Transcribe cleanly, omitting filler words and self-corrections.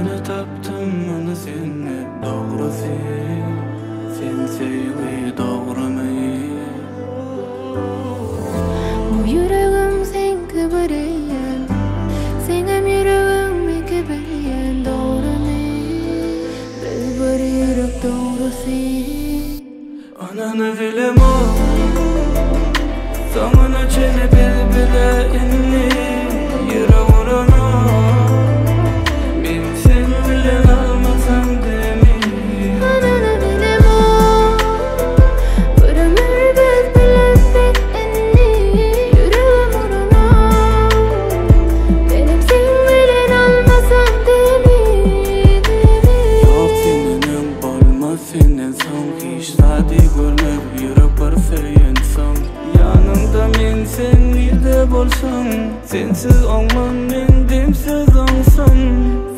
Ana taptım ana seni doğru sen sevgi doğramayı. Bu yüreğim sen kibiriyen, senem yüreğim kibiriyen doğru ne? Biz bir yürek doğrusu. Ananı dilema, sana çene bir bile inni yüreğurana. Ben sen bilen almasam demi. Ananı dilema, bir ömür biz bilesek inni yüreğurana. Benim sen bilen almasam demi. Yok senin olmaz senin son hiç zadi görmep yürek bir feyensan. Yanımda men sen nerede bolsan, sensiz olmam men demsiz olsan.